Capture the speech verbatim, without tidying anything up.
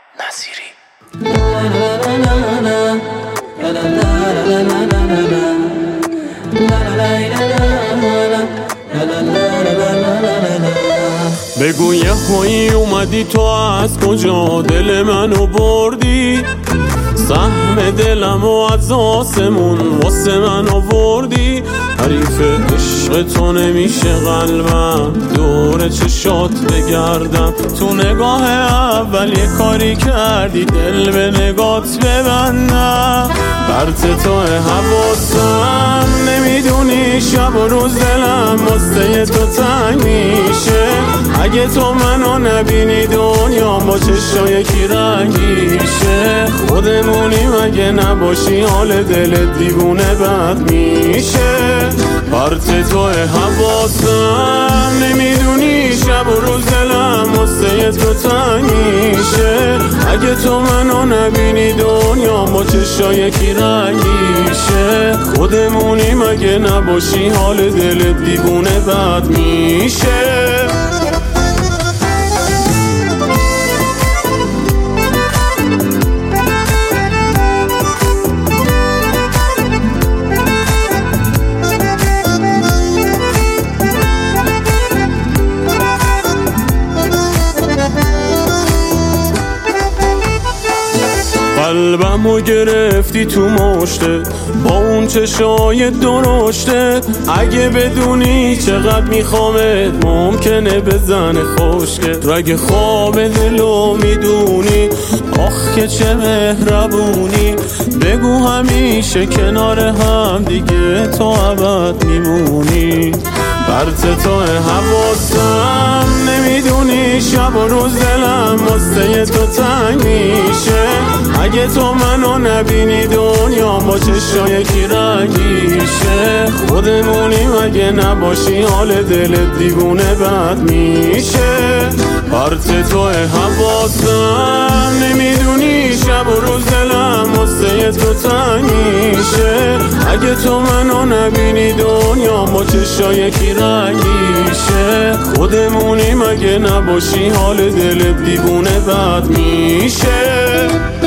نصیری. بگو یه هایی اومدی تو از کجا دل منو بردی، سهم دلم و از آسمون واسه من آوردی. حریف عشق تو نمیشه قلبم، دور چشات بگردم. تو نگاه اول یه کاری کردی دل به نگات ببندم. برت تو حواسم نمیدونی شب و روز دلم واسه تو تنگ میشه. اگه تو منو نبینی دنیا با چشای کی رنگیشه. خودمونیم اگه نباشی حال دلت دیوونه بد میشه. پرت تو حواسم نمیدونی شب و روز دلم واسه تو تنگ میشه. اگه تو منو نبینی دنیا با چشای کی رنگیشه. خودمونیم اگه نباشی حال دلت دیوونه بد میشه. قلبمو گرفتی تو مشته با اون چشای درشته. اگه بدونی چقدر میخوامت ممکنه بزنه خشکت. اگه خواب دلو میدونی آخ که چه مهربونی. بگو همیشه کنار هم دیگه تا ابد میمونی. برت تو حواسم نمیدونی شب و روز دلم واسه تو تنگ میشه. اگه تو منو نبینی دنیا با چشای کی رنگیشه. خودمونیم اگه نباشی حال دلت دیوونه بد میشه. پرت تو حواسم نمیدونی شب و روز دلم واسه تو تنگ میشه. اگه تو منو نبینی دنیا با چشای کی رنگیشه. خودمونیم اگه نباشی حال دلت دیوونه بد میشه.